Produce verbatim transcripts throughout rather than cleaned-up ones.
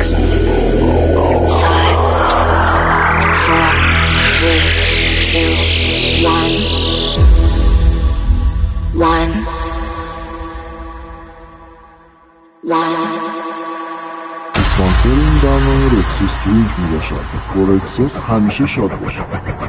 اسپانسر این برنامه رکسوس درینک می باشد. با رکسوس همیشه شاد باشد.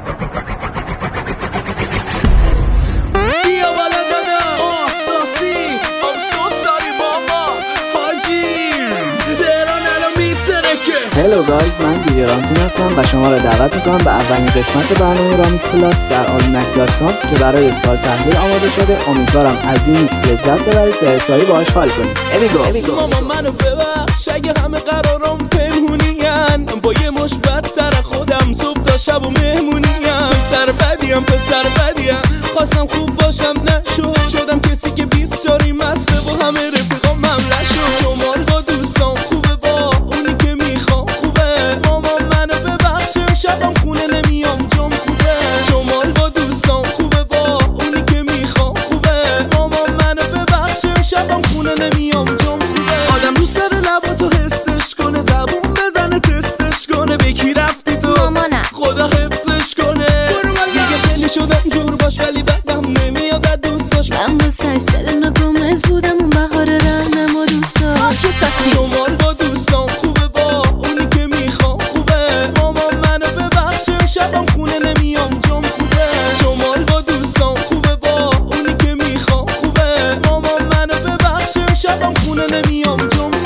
هلو گایز، من دیگرانتون هستم و شما را دعوت میکنم به اولین قسمت برنامه رامیکس پلاس در آلینک دات کام که برای سال تحلیل آماده شده. امیدوارم از این میکس لذت ببرید و حسابی باهاش حال کنید. امیگو ماما منو ببخش اگه همه قرارم پنهونین، با یه مش بدتر خودم صبح تا شب و مهمونیم. سر بدیم پسر بدیم، خواستم خوب باشم نشد، شدم کسی که بیست شاری مسته با همه رفیقام مملش شد. شمال با دوستان خوبه، با اونی که میخوام خوبه. ماما منو ببخش شبم خونه نمیام جام خوبه. شمال با دوستان خوبه، با اونی که میخوام خوبه. ماما منو ببخش شبم خونه نمیام جام خوبه. آدم دوست داره لباتو حسش کنه، زبون بزنه تستش کنه. به کی رفتی تو؟ مامانم خدا حفظش کنه. دیگه خیلی شدم جور باش ولی بعدم نمیاد از دوستاش. من با سرسر نگمز بودم اون بهار رهنم و دوستاش. شمال با دوستان خوبه، با اونی که میخوام خوبه. ماما منو ببخش شبم خونه نمیام جام خوبه. شمال با دوستان خوبه، با اونی که میخوام خوبه. ماما منو ببخش شبم خونه نمیام جام خوبه.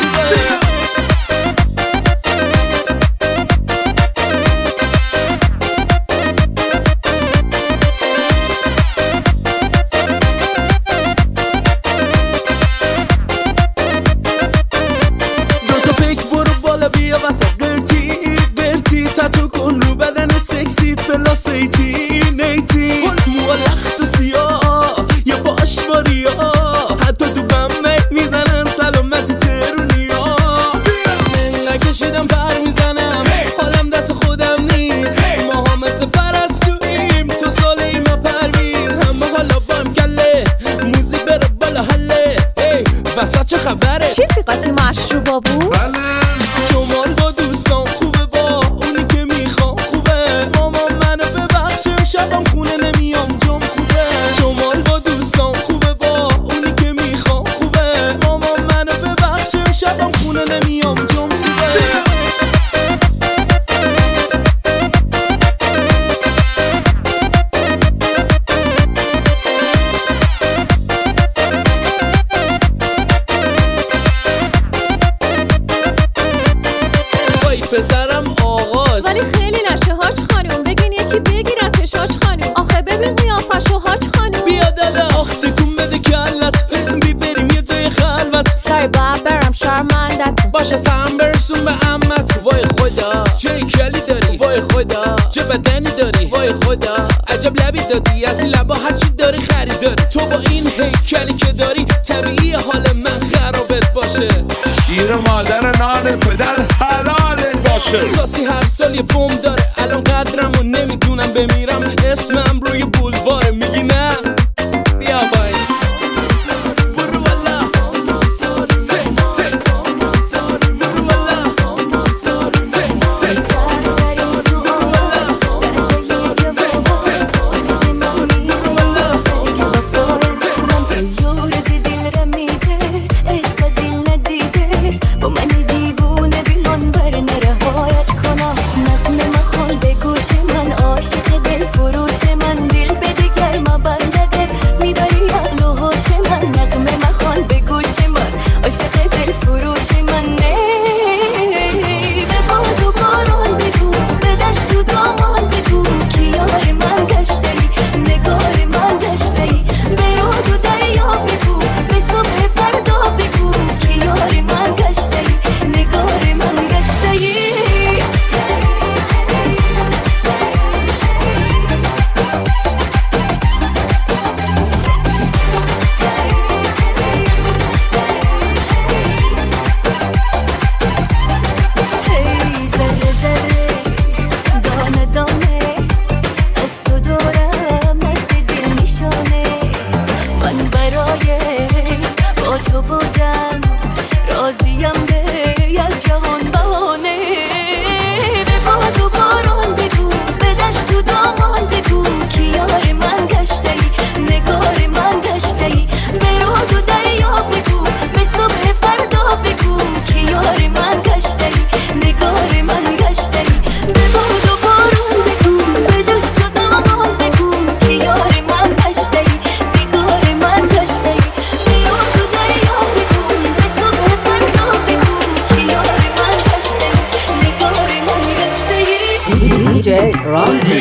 بیا وسط قرتی قرتی، تتو کن رو بدن سکسیت بلاس ایتین ایتین. موها لخت و سیاه یا باش باریا، حتی تو بمه میزنن سلامت ترونیا. من نکشیدم پر میزنم، حالم دست خودم نیست. ما ها مثل پرستویم، تو سال اینا پرویز. همه حالا بام گله موزیک بره بالا حله. وسط چه خبره؟ چی صفتی مشروبا بود؟ بله. شمال با دوستان خوبه، با اونی که میخوام خوبه. ماما منو ببخش شبم خونه نمیام جام خوبه. شمال با دوستان خوبه، با اونی که میخوام خوبه. ماما منو ببخش شبم خونه نمیام جام خوبه. پسرم آغاز ولی خیلی نشه هاج خانوم، بگین یکی بگیرتش هاج خانوم. آخه ببین قیافشو هاج خانوم. بیا دادا آخ تکون بده کلت، بی بریم یه جای خلوت. سای باید برم شرمندت باشه سهم برسون به عمت. وای خدا چه کلی داری، وای خدا چه بدنی داری، وای خدا عجب لبی دادی. از این لبا هرچی داری خریداری. تو با این هیکلی که داری طبیعی حال من خرابت باشه. شیر مادر نان پدر حلال باشه. ساسی هر سال یه بوم داره، الان قدرمو نمیدونم بمیرم. اسمم روی بولواره میگی نه بیا بای. گشته ای دی جی رانتی.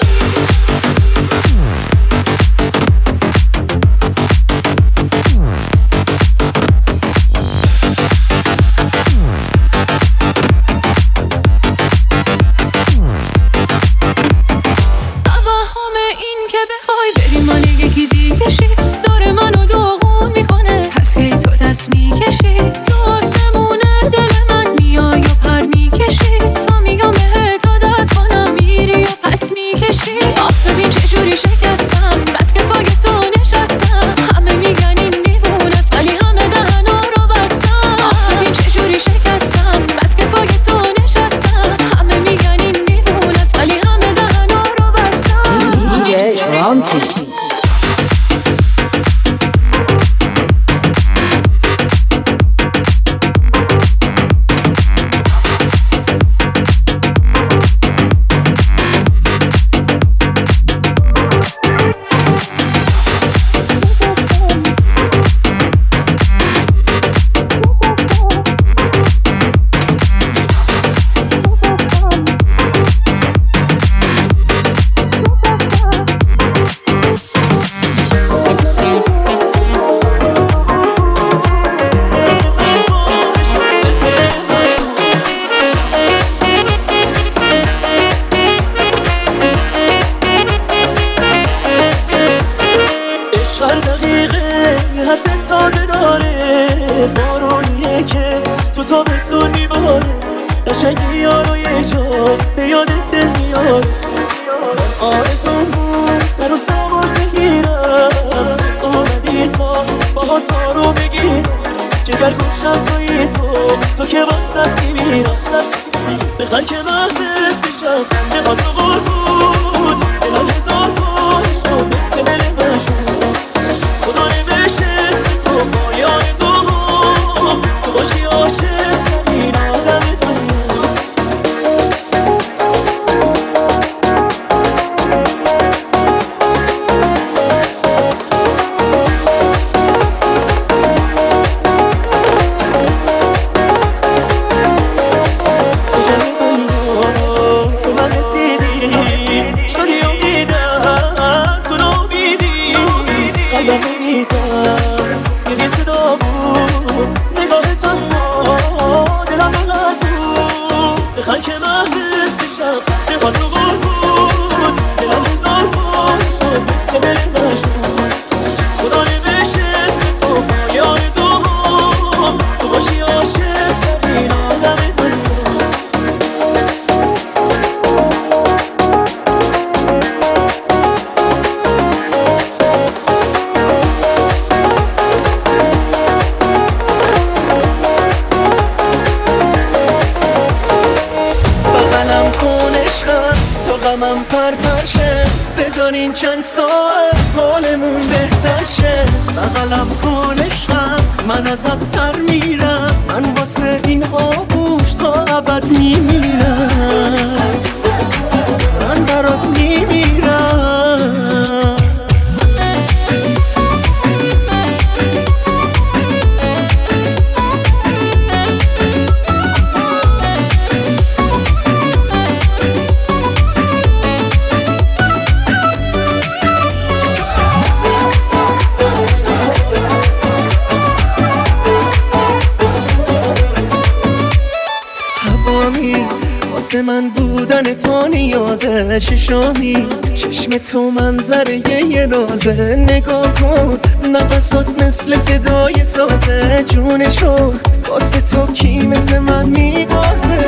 من بودن تو نیازه، چشامی چشم تو منظره یه رازه. نگاه کن نفسات مثل صدای سازه، جونشو واسه تو کی مثل من میبازه.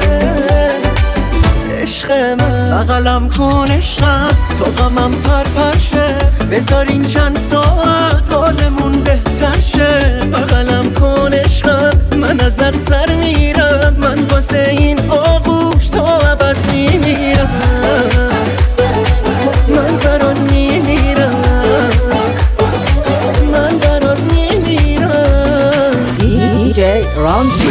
عشق من بغلم کن عشقم، تو غمم پرپرشه، بذارین چند ساعت حالمون بهتر شه. بغلم کن عشقم، من ازت سر میرم، من واسه این آغوش تا ابد میمیرم، من برات میمیرم، من برات میمیرم. دی جی رانتی.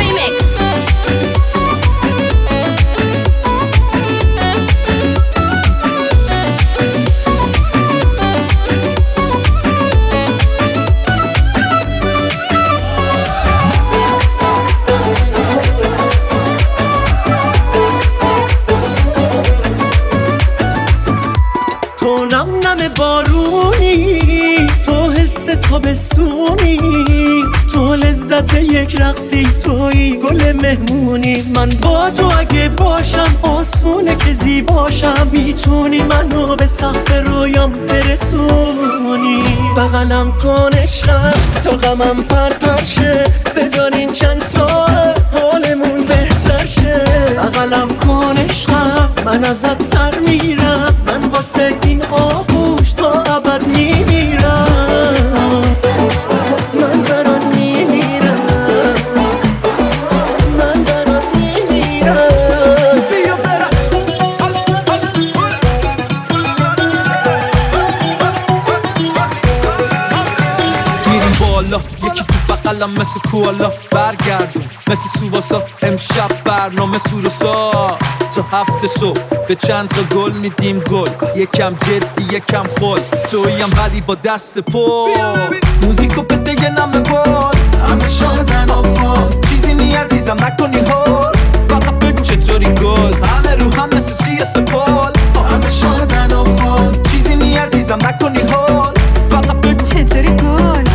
بارونی، تو حس تابستونی، تو لذت یک رقصی، توی گل مهمونی. من با تو اگه باشم آسونه که زیباشم، میتونی منو به سقف رویام برسونی. بغلم کن عشقم تا غمم پر پر شه، بذارین چند ساعت حالمون بهتر شه. بغلم کن عشقم من ازت سر میرم، من واسه این آغوش تا ابد میمیرم. من برات میمیرم، من برات میمیرم. گیریم بالا یکی تو بغلم مثل کوالا، برگردون مثل سوباسا امشب برنامه سوروسا. تا هفته صبح به چند تا گل میدیم گل، یکم جدی یکم خل، تویم ولی با دست پر. موزیکو بده یه نمه بال، همه شادن آفال، چیزی نی عزیزم نکنی حال، فقط بگو چطوری گل. همه رو هم مثل سی سپال، همه شادن آفال، چیزی نی عزیزم نکنی حال، فقط بگو چطوری گل.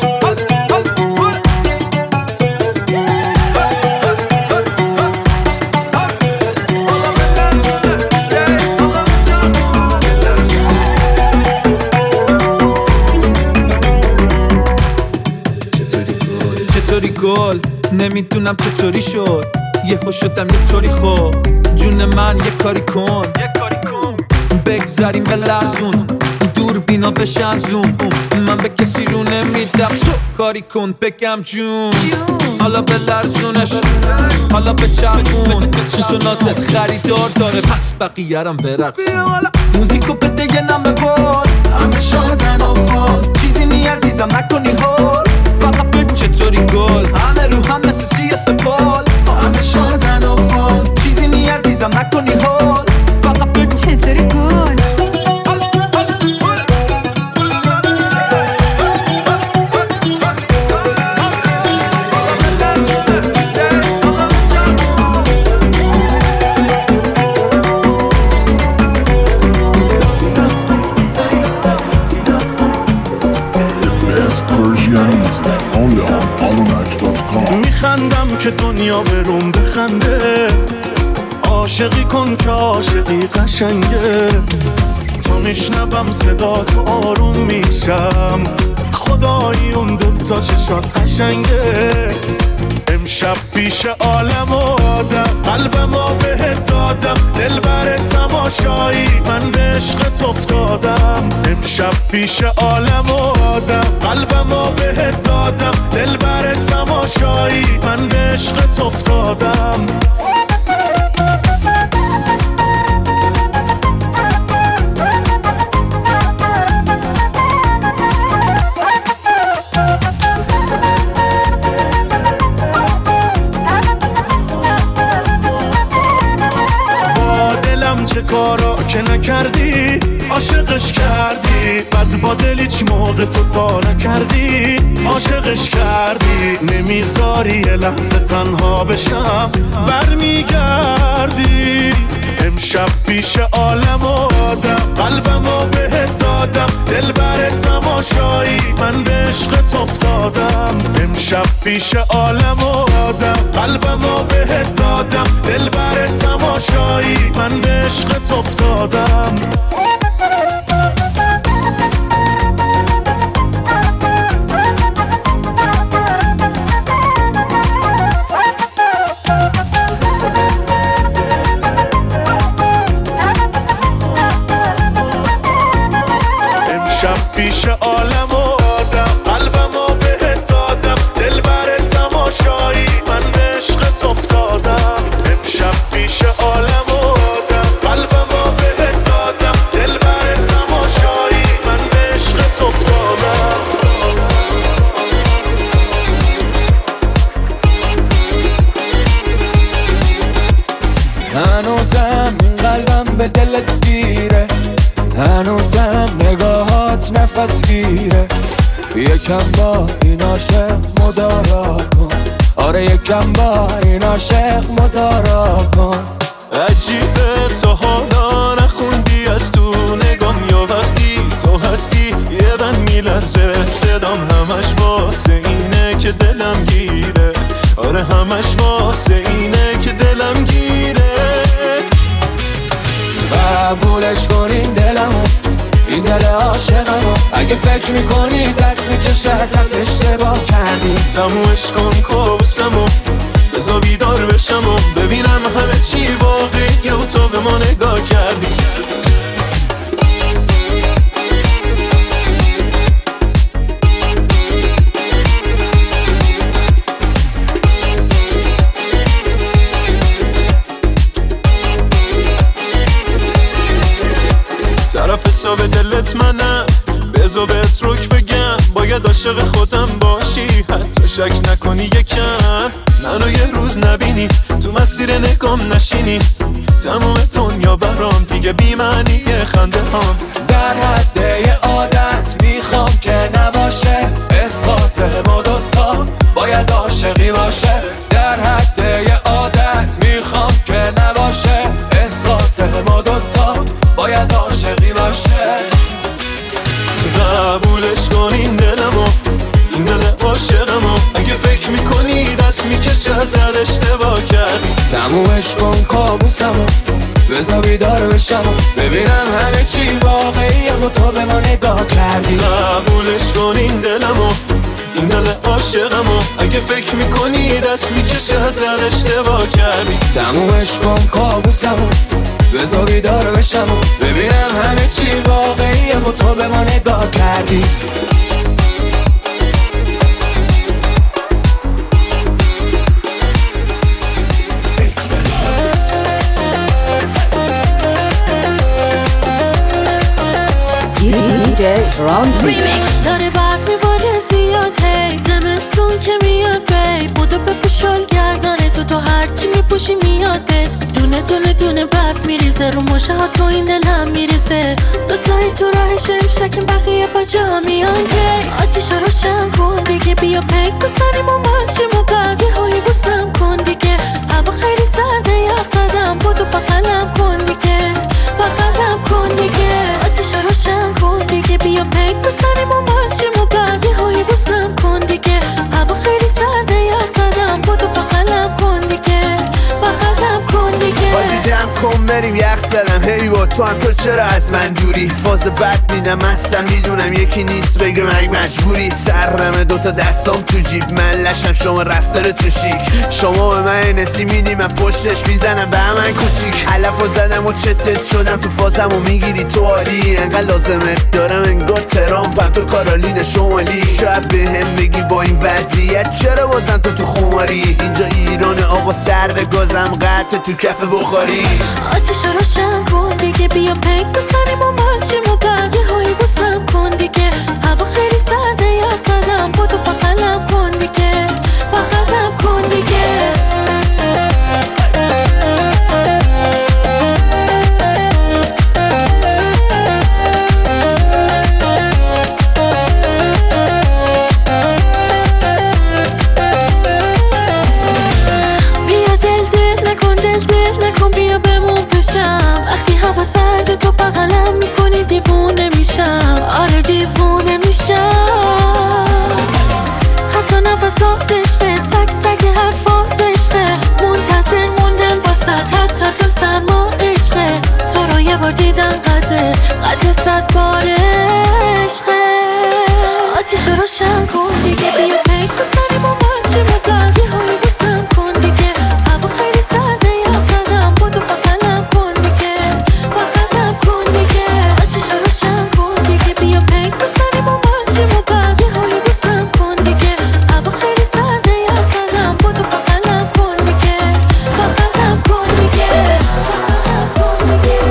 گل نمیدونم چطوری شد، یهو شدم یه طوری. خوب جون من یه کاری کن، بگذاریم به لرزون، دور بینا بشن زوم. من به کسی رو نمیدم، تو کاری کن بگم جون. حالا به لرزونش، حالا به چرخون، تو نازت خریدار داره پس بقیه رم برقصون. موزیکو بده یه نمه بال، همه شادن آفال، چیزی نی عزیزم نکنی حال، فقط بگو چطوری گل. همه رو هم مثل سی سپال، همه شادن آفال، چیزی نی عزیزم نکنی حال، فقط بگو چطوری گل. میخندم که دنیا بروم بخنده، عاشقی کن که عاشقی قشنگه. تا میشنوم صدا تو آروم میشم، خدایی اون دوتا چشات قشنگه. امشب پیش عالم و آدم قلبمو بهت دادم، دل بر تماشایی من به عشقت افتادم. امشب پیش عالم و آدم قلبمو بهت دادم، دل بر تماشایی من به عشقت افتادم. چه کارا که نکردی، عاشقش کردی، بعد با دل هیچ موقع تو تا نکردی. عاشقش کردی، نمیذاری یه لحظه تنها بشم، برمیگردی. امشب پیش عالم و آدم قلبمو بهت دادم، دل بر تماشایی من به عشقت افتادم. امشب پیش عالم و آدم قلبمو بهت دادم، دل بر تماشایی من به عشقت افتادم. پیش عالم و آدم قلبمو بهت دادم، دل بر تماشایی من به عشقت افتادم. امشب پیش عالم و آدم قلبمو بهت دادم، دل بر تماشایی من به عشقت افتادم. هنوزم این قلبم به دلت گیره، هنوزم نگاهات نفس گیره. یکم با این عاشق مدارا کن، آره یکم با این عاشق مدارا کن. عجیبه تا حالا نخوندی از تو نگام، یا وقتی تو هستی یه بند میلرزه، صدام همش واسه اینه که دلم گیره، آره همش واسه اینه که دلم گیره. قبولش کنین دلمو، این دل عاشقمو، اگه فکر میکنی دست میکشه ازت اشتباه کردی. تمومش کن کابوسمو، بذار بیدار بشم و ببینم همه چی واقعیه و تو به ما نگاه کردی. طرف حساب دلت منم، بذار بهت رک بگم، باید عاشق خودم باشی، حتی شک نکنی یکم، منو یه روز نبینی، تو مسیر نگام نشینی، تموم دنیا برام دیگه بی معنیه خنده هام. در حد یه عادت میخوام که نباشه، احساس ما دوتا باید عاشقی باشه. در حد یه عادت میخوام که نباشه، احساس ما دوتا باید عاشقی باشه. قبولش کن این دلمو، این دل عاشقمو، اگه فکر میکنی دست میکشه ازت اشتباه کردی. تمومش کن کابوسمو، بذار بیدار بشم و ببینم همه چی واقعیه و تو به ما نگاه کردی. قبولش کن این دلمو، این دل عاشقمو، اگه فکر میکنی دست میکشه ازت اشتباه کردی. تمومش کن کابوسمو، بذار بیدار بشم و ببینم همه چی واقعیه و تو به ما نگاه کردی. دی جی رانتی داره برف میباره زیاد، هی زمستون که میاد بی بودو بپوشال گردنه تو، تو هرچی میپوشی میاد بید، دونه دونه دونه برف میریزه رو مشه ها، تو این دلم میریزه، دوتایی تو راهش امشکیم بقیه با جا میان کی. آتیش رو روشن کن دیگه، بیا پیک بسنیم و مشیم و بقیه هایی بوسم کن دیگه، هوا خیلی سرده یخ زدم، بودو بقلم کن دیگه، بقلم کن دیگه. آتیش رو روشن کن دیگه، بیا پیک بسنیم و مشیم و بقیه هایی بوسم کن دیگه، هوا خیلی سرده یخ زدم، بودو بقلم کن دیگه، بقلم کن دیگه. باجی جمع کن بریم یخ زدم، هی با تو هم تو چرا از من دوری، فاز بد میدم هستم میدونم یکی نیست بگه من مجبوری، سرمه دوتا دستام تو جیب من لشم، شما رفتار تو شیک، شما به من نسی میدی من پشتش میزنم به من کوچیک، علف و زدم و چتت شدم تو فازم و میگیری تو عالی، انقدر لازمت دارم انگار ترامپم تو کارالین شمالی، شاید به هم بگی با این وضعیت چرا بازم تو تو خماری، اینجا ایران آب و سرد گازم قطع تو کف بخاری. آتیش رو روشن کن دیگه، بیا پیک بسنیم و مشیم و بقیه هایی بوسم کن دیگه، هوا خیلی سرده یخ زدم، بودو بقلم کن دیگه، بقلم کن دیگه. بیا دل دل نکن، دل دل نکن، بیا بمون پیشم، وقتی هوا سرده تو بغلم میکنی دیوونه میشم، آره دیوونه میشم، حتی نفسات عشقه، تک تک حرفات عشقه، منتظر موندن واسد، حتی تو سرما عشقه، تو رو یه بار دیدن قده قده صد بار عشقه. آتیش رو روشن کن دیگه، بیا پیک بسنیم و مشیم و بقیه هایی بوسم کن دیگه، هوا خیلی سرده یخ زدم، بودو بقلم کن دیگه، بقلم کن دیگه. آتیش رو روشن کن دیگه، بیا پیک بسنیم و مشیم و بقیه هایی بوسم کن دیگه، هوا خیلی سرده یخ زدم، بودو بقلم کن دیگه، بقلم کن دیگه، بقلم کن دیگه.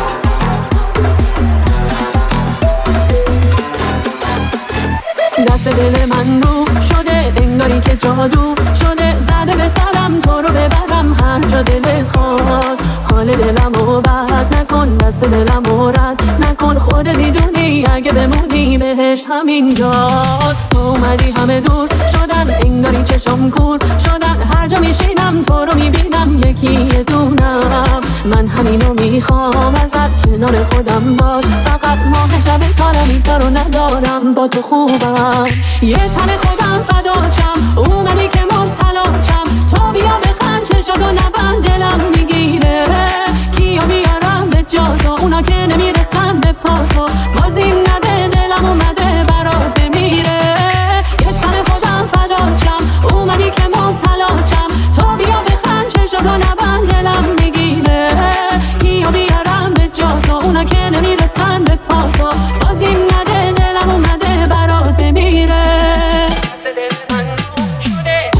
دست دل من رو شده انگاری که جادو شده، زده به سرم تو رو ببرم هر جا دلت خواست، حال دلم رو بد نکن، دست دلم رو رد نکن، خودت میدونی اگه بمونی بهش همینجاست. تو اومدی همه دور شدن انگاری چشم کور شدن، هر جا میشینم تو رو میبینم یکی یه دونم، من همینو میخوام ازت، کنار خودم باش، فقط ماه شب کارمی رو ندارم، با تو خوبم. یه تن خودم فداچم، اومدی که مبتلاچم، تو بیا بخند چشاتو نبند دلم میگیره، کیا بیارم به جا تو، اونا که نمیرسن به پا تو، بازیم نده دلم اومده برات بمیره. یه تن خودم فداچم، اومدی که مبتلاچم، تو بیا بخند چشاتو نبند دلم میگیره، کیا بیارم به جا تو، اونا که نمیرسن به پا تو، بازیم نده دلم اومده برات بمیره. دل من شده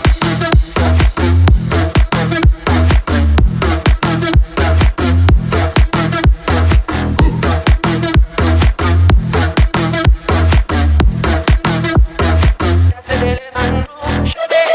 دل من شده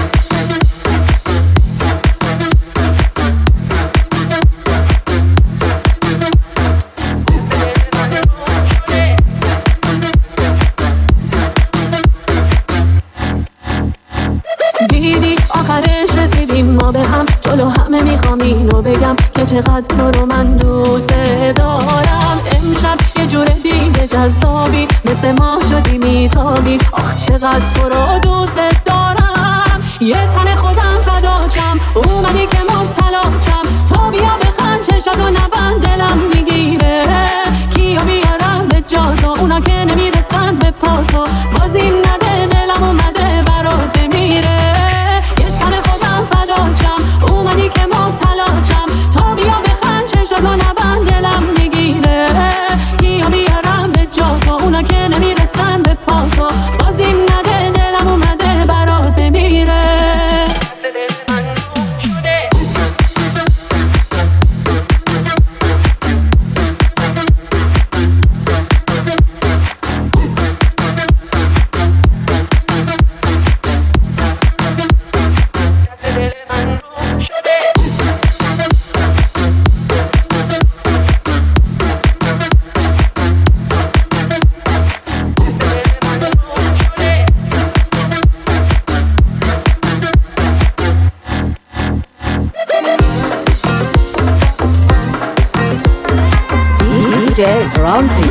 دیدی آخرش رسیدیم ما به هم، جلو همه میخوام اینو بگم که چقدر تو رو من دوست دارم. امشب یه جور دیگه جذابی، مثل ماه شدی میتابی، آخ چقدر تو رو دوست دارم. یه تن خودم فداچم، اومدی که مبتلاچم، تو بیا بخند چشاتو نبند دلم میگیره، کیا بیارم به جا تو، اونا که نمیرسن به پا تو، بازیم نده دلم اومده برات بمیره. یه تن خودم فداچم، اومدی که مبتلاچم، تو بیا بخند چشاتو نبند دلم میگیره، کیا بیارم به جا تو، اونا که نمیرسن به پا تو، بازیم نده دلم اومده برات بمیره. دل من شده دل من شده دی جی رامتی.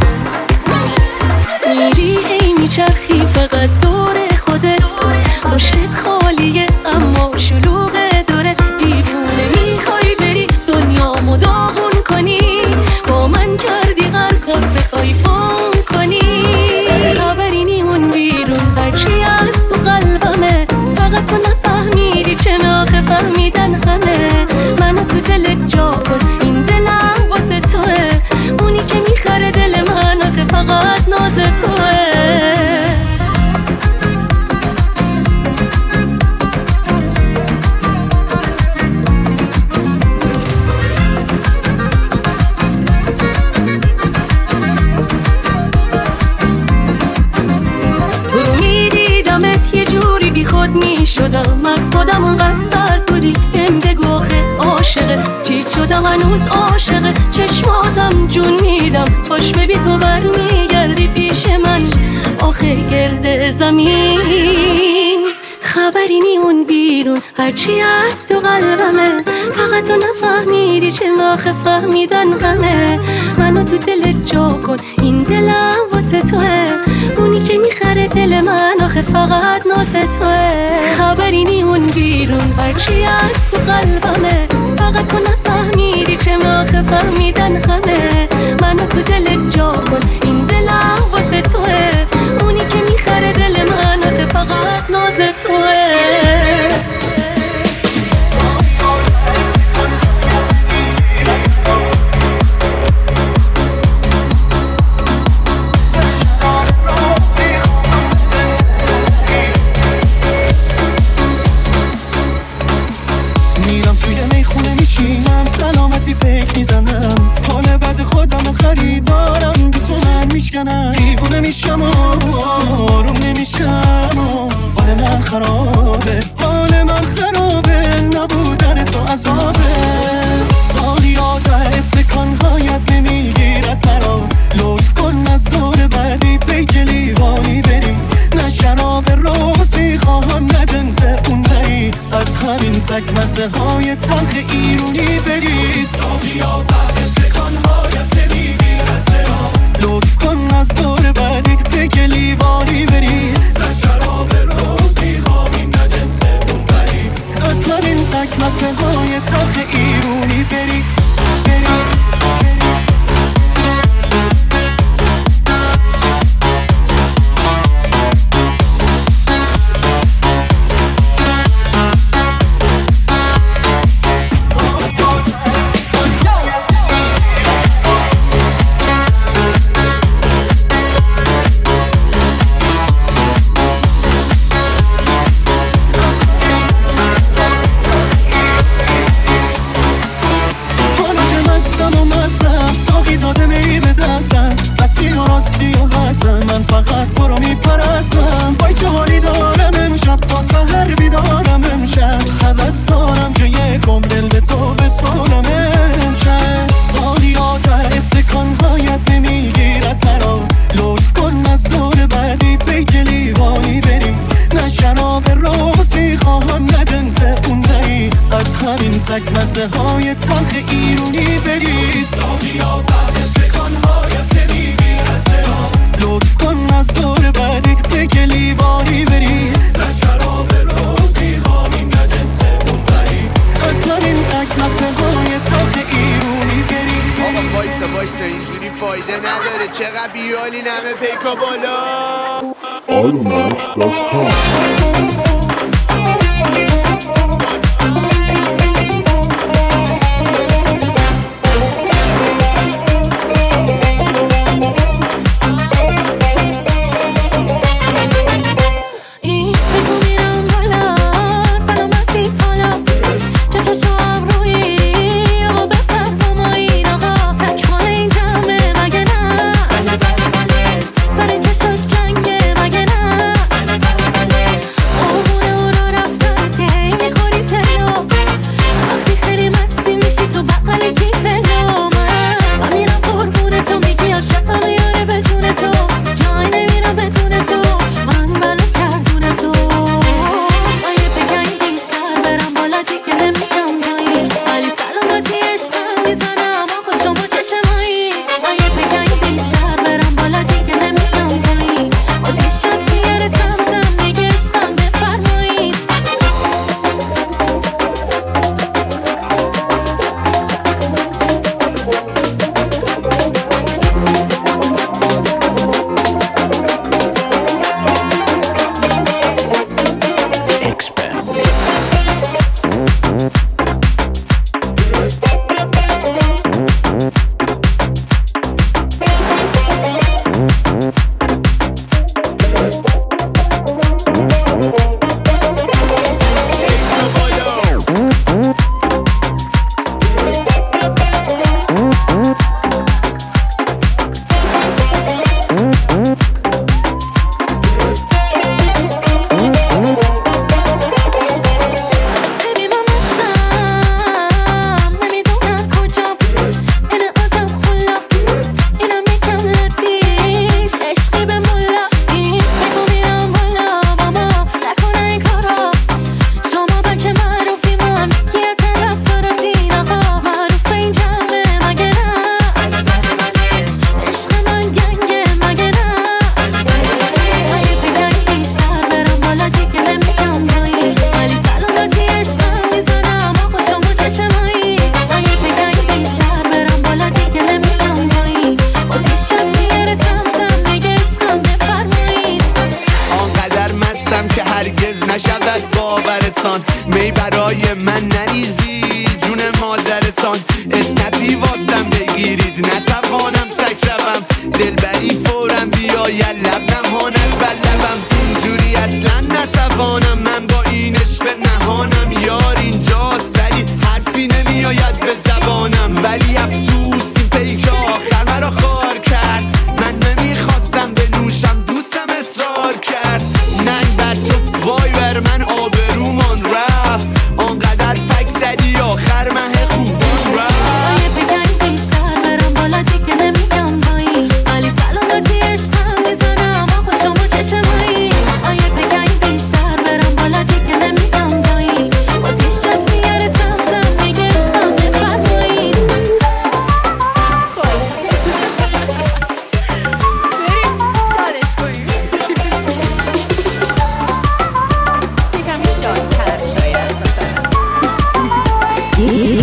میری هی میچرخی فقط دور خودت، پشتت خالیه اما شلوغ دورت، دیوونه میخوای بری دنیامو داغون کنی، با من کردی هر کار بخوای فون کنی. خبری نیمون بیرون هرچی از تو قلبمه، فقط تو نفهمیدی چه آخه فهمیدن همه. منو تو دلت جا کن، این دلم واسه توه، اونی که میخره دل من آخه فقط ناز توه. میدیدمت یه جوری بی خود میشدم، از خودم اونقدر سرد بودی، بهم بگو آخه عاشقه چی شدم، هنوز عاشقه چشماتم جون میدم، خوش ببی تو بر میگردی پیش من آخه گرد زمین. خبری نیمون بیرون هرچی از تو قلبمه، فقط تو نفهمیدی چه آخه فهمیدن همه. منو تو دلت جا کن، این دلم واسه توه، اونی که میخره دل من آخه فقط ناز توه. خبری نیمون بیرون هرچی از تو قلبمه، فقط تو نفهمیدی چه آخه فهمیدن همه. منو تو دلت جا کن، این دلم واسه توه، اونی که میخره دل من آخه فقط ناز توه. میرم توی میخونه میشینم، سلامتی پیک میزنم، حال بد خودم و خریدارم بی تو من میشکنم، دیوونه میشم و آروم نمیشم و حال من خرابه، حال من خرابه، نبودن تو عذابه. سالیات استکانهایت نمیگیرد مرا، لطف کن از دور بعدی پیک لیوانی بریم، نه شراب روز میخواهم نه جنس اون بری، از همین سگ مزه های تلخ ایرونی بری. سالیا ته استکانهایت نمیگیرد جرا لطف کن از دور بعدی به لیوانی بری نه شراب روز میخوامیم نه جنس اون بری از همین سگ مزه های تخ ایرونی بری بری من فقط تو رو میپرستم وای چه حالی دارم امشب تا سحر بیدارم امشب حوث دارم که یکم دل به تو بسپارم امشب سالیات استکانهایت نمیگیرد مرا لطف کن از دور بعدی پیک لیوانی بری نه شراب روز میخواهم نه جنس اون دهی از همین سگ مزه های تلخ ایرونی بری سالیات استکانهایت نمیگیرد جرا لطف کن از دور بعدی پیک لیوانی بری نه شراب روز میخوامیم نه جنس اون بری از همین سگ مزه های تلخ ایرونی بری آقا وایسا وایسا اینجوری فایده نداره چقدر بیالی نمه پیکا بالا آلونک دات کام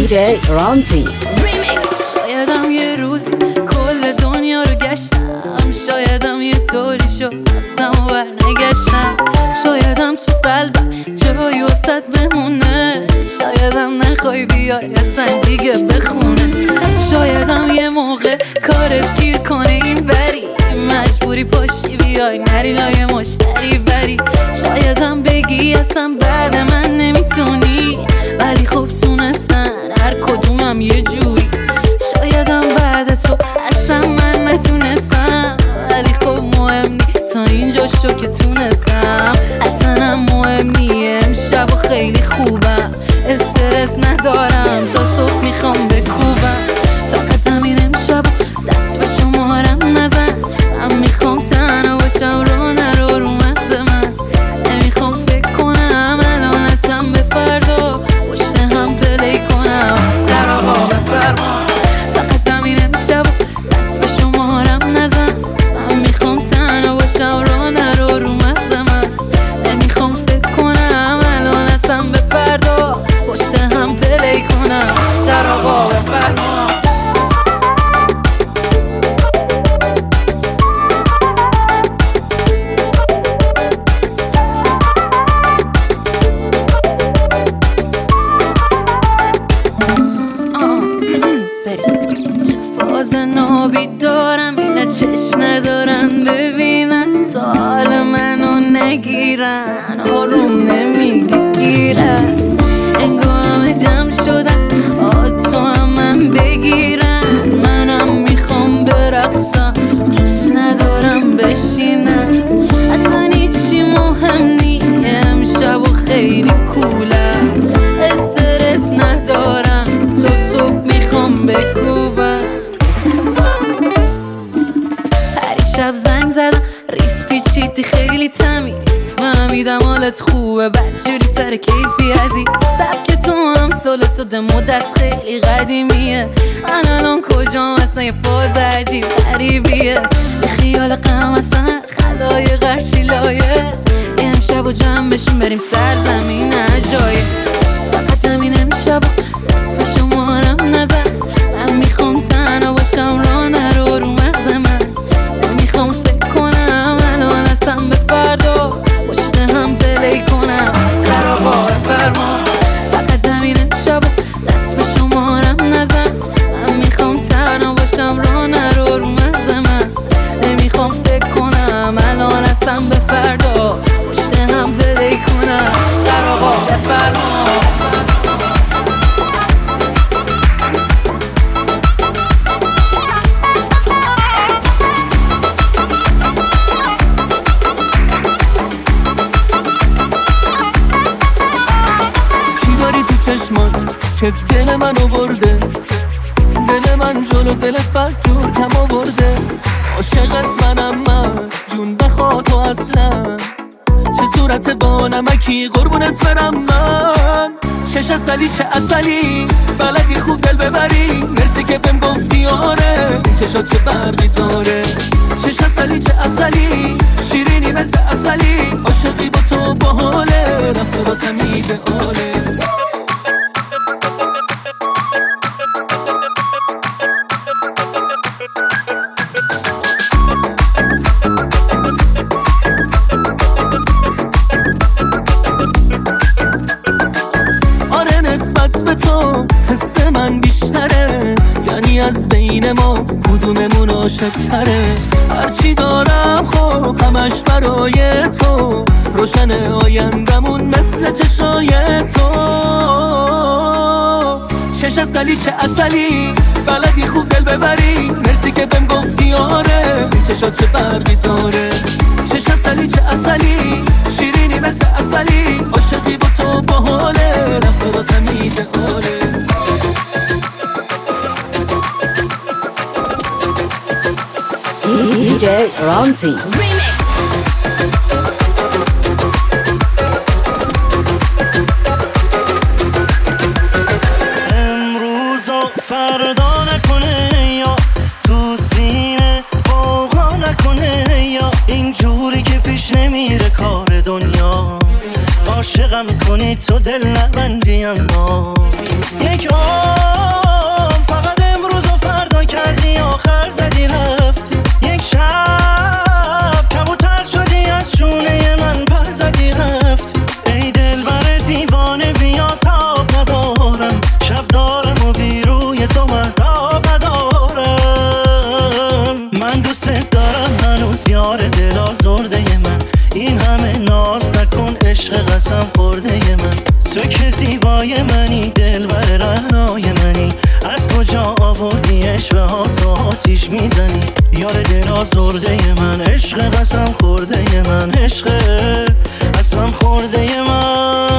جی رانتی. شایدم یه روز کل دنیا رو گشتم، شایدم یه طوری شد رفتم و برنگشتم، شایدم تو قلبم جایی وسط بمونه، شایدم نخوای بیای اصلا دیگه بخونه، شایدم یه موقع کارت گیر کنه این بری، مجبوری پاشی بیای نری لای مشتری بری، شایدم بگی اصلا بعد من نمیتونی، ولی خب تونستن هر کدومم یه جوری، شایدم بعد تو اصلا من نتونستم، ولی خب مهم نی تا اینجا شو که تونستم، اصلا هم مهم نی امشب و خیلی خوبم، استرس ندارم تا صبح میخوام بکوبم، فقط همین امشب دست به شمارم نزن، من میخوام تنها باشم رو نرو رو مغز من، نمیخوام فکر کنم الان اصلا به فردا پشت هم پلی کنم، سر آقا بفرما، فقط همین امشب دست به شمارم نزن، من میخوام تنها باشم رو نرو رو مغز من، نمیخوام فکر کنم الان اصلا به فردا پشت هم پلی کنم، سر آقا بفرما. دارم اینا چش ندارن ببینن تا حال منو نگیرن، آروم نمیگیرن، انگار همه جمع شدن آتو هم من بگیرن، منم میخوام برقصم دوست ندارم بشینن، اصلا هیچی مهم نی امشب و خیلی کولم، استرس ندارم تا صبح میخوام بکوبم، شب زنگ زدم ریس پیچیدی خیلی تمیز، فهمیدم حالت خوبه بدجوری سر کیفی عزیز، سبک تو هم سالت و دمو دست خیلی قدیمیه، من الان کجام اصلا یه فاز عجیب غریبیه، یه خیال غم اصلا خلای غرشی لایه، امشب و جمع بشیم بریم سرزمین عجایب، فقط همین امشب دست به شمارم نزن، من میخوام تنها باشم را نرو رو مغز من، نمیخوام فکر کنم الان اصلا به فردا پشت هم پلی کنم، سر آقا بفرما، فقط همین امشب دست به شمارم نزن، من میخوام تنها باشم را نرو رو مغز من، نمیخوام فکر کنم الان اصلا به فردا پشت هم پلی کنم، سر آقا بفرما. که دل منو برده، دل من جلو دلت بر جور کم آورده، عاشقت منم من جون بخوا تو اصلا، چه صورت با نمکی قربونت برم من، چش اصلی چه اصلی بلدی خوب دل ببری، مرسی که بهم گفتی آره، چشات چه برقی داره، چش اصلی چه اصلی شیرینی مثل اصلی، عاشقی با تو باحاله رفتاراتم ایدئاله، حس من بیشتره، یعنی از بین ما کدوممون عاشق تره، هرچی دارم خب همش برای تو، روشن آیندمون مثل چشای تو، چش اصلی چه اصلی بلدی خوب دل ببری، مرسی که بهم گفتی آره، چشات چه برقی داره، چش اصلی چه اصلی شیرینی مثل اصلی، عاشقی با تو باحاله رفتاراتم ایدئاله. دی جی رانتی. امروز و فردا نکنه یا تو سینه قوقا نکنه، یا اینجوری که پیش نمیره کار دنیا، عاشقم کنی تو دل نبندی اما یک عمر فقط امروز و فردا کردی آخر زدی رفتی. یک شب کبوتر شدی از شونه من پر زدی رفتی. ای دلبر دیوانه بیا تاب ندارم، شب دارم و بی روی تو مهتاب ندارم. من دوست دارم هنوز یار دل آزرده من، این همه ناز نکن عشق قسم خورده من. تو که زیبای منی دلبر رهنای منی، از کجا آوردی عشق ها تو آتیش میزنی. یار دل آزرده من، عشق قسم خورده من، عشق قسم خورده من.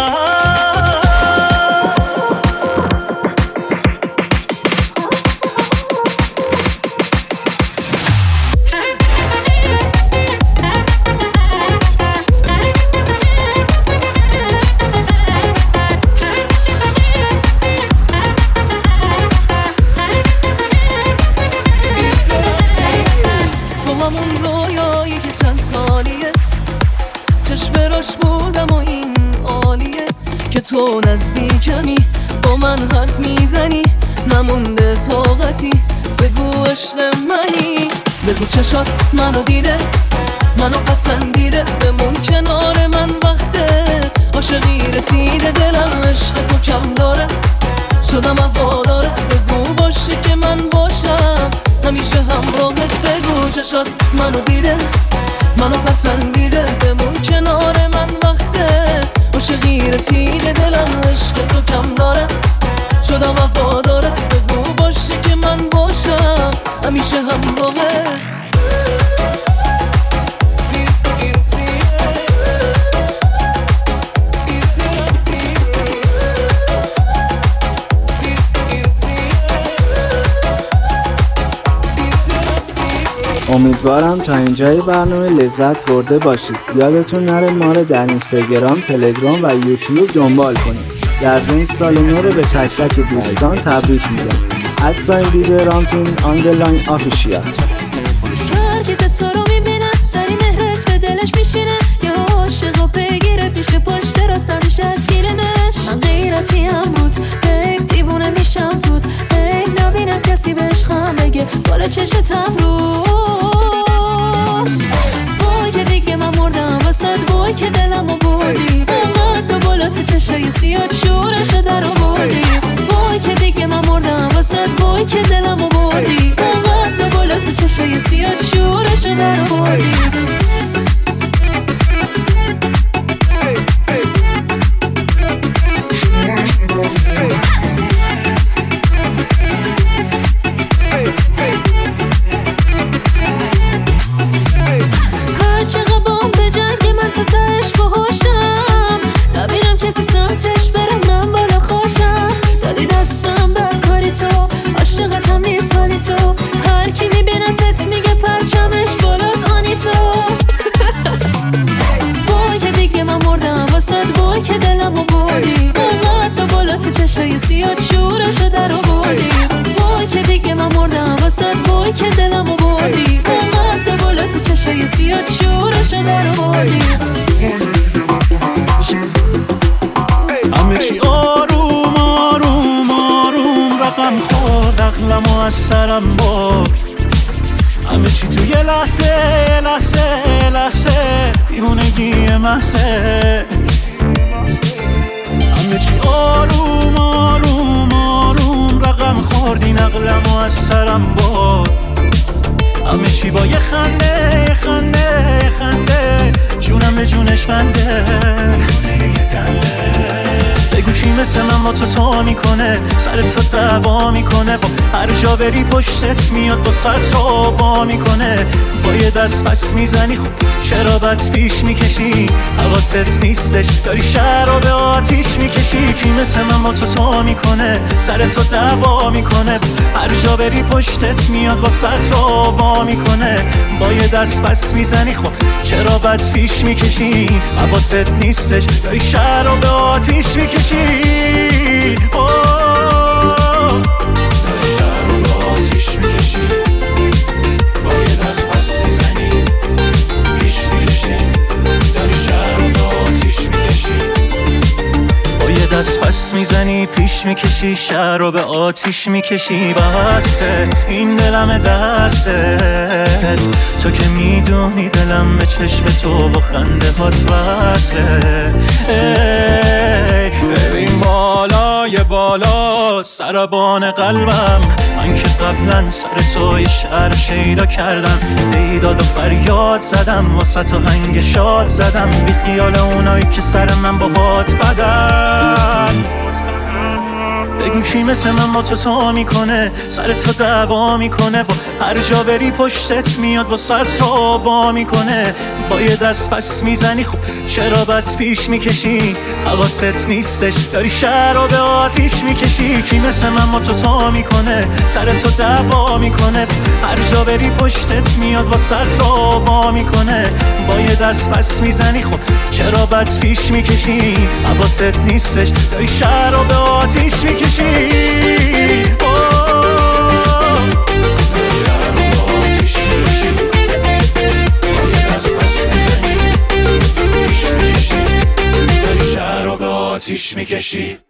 تو نزدیکمی با من حرف میزنی، نمونده طاقتی بگو عشق منی. بگو چشات منو دیده منو پسندیده، بمون کنار من وقته عاشقی رسیده. دلم عشق تو کم داره شدم هواداره، بگو باشه که من باشم همیشه همراهت. بگو چشات منو دیده منو پسندیده، بمون کنار من وقته عاشقی رسیده. دلم عشق تو کم داره شدم وفاداره، بگو باشه که من باشم همیشه همراهه. امیدوارم تا اینجای برنامه لذت برده باشید. یادتون نره ما رو در اینستاگرام، تلگرام و یوتیوب دنبال کنید. در ضمن سال نو رو به تک تک دوستان تبریک میگم. ادساین ویدیو رامتین آندرلاین آفیشیال. هرگیت تو رو میبینه سری مهرت به دلش میشینه، یه عاشق و پیگیرت میشه پشت را سرش از گیرنش. من غیرتی هم بود هی دیوونه میشم زود، هی نبینم کسی بهش خم بگه بالا چشتم روز. وای که دیگه من مردم واسد، وای که دلمو بردی انقدر بالا تو چشای سیاد شورشو در آوردی. وای که دیگه من مردم واسد، وای که دلمو بردی انقدر بالا تو چشای سیاد شورشو در آوردی. وای که دلمو بردی انقدر بالا تو چشای سیاد شورشو در آوردی. وای که دیگه من مردم واسد، وای که دلمو بردی انقدر بالا تو چشای سیاد شورشو در آوردی. همه چی آروم آروم آروم رقم خورد، عقلمو از سرم برد. همه چی تو یه لحظه یه لحظه یه لحظه دیوونگی محضه. همه چی آروم آروم آروم رقم خوردی، عقلمو از سرم برد. همه چی با یه خنده یه خنده یه خنده جونم به جونش بنده. بگو کی مثل من با تو تا میکنه، سر تو دعوا میکنه، با هر جا بری پشتت میاد با سر تو وا میکنه. با یه دست پس میزنی خب چرا بد پیش میکشی، حواست نیستش داری شهر رو به آتیش میکشی. کی مثل من با تو تا میکنه، سر تو دعوا میکنه، هر جا بری پشتت میاد با سر تو وا میکنه. با یه دست پس میزنی خب چرا بد پیش میکشی، حواست نیستش داری شهر رو به آتیش میکشی. اوه داری شهر رو به آتیش میکشی. با یه دست پس میزنی پیش میکشی، داری شهر رو به آتیش میکشی. با یه دست پس میزنی داری پیش میکشی، شهر رو به آتیش میکشی. بسته این دلم دستت، تو که میدونی دلم به چشم تو و خنده هات وصله. ببین بالای بالا سربان قلبم، من که قبلا سر تو یه شعر شیدا کردم، بیداد و فریاد زدم واسه تو هنگ شاد زدم، بی خیال اونایی که سر من با هات بدن. بگو کی مثل من با تو تا میکنه، سر تو دعوا میکنه، با هر جا بری پشتت میاد واسه تو وا میکنه. با یه دست پس میزنی خب چرا بد پیش میکشی، حواست نیستش داری شهر رو به آتیش میکشی. کی مثل من با تو تا میکنه، سر تو دعوا میکنه، هر جا بری پشتت میاد واسه تو وا میکنه. با یه دست پس میزنی خب چرا بد پیش میکشی، حواست نیستش داری شهر رو به آتیش میکشی. آتیش میکشی.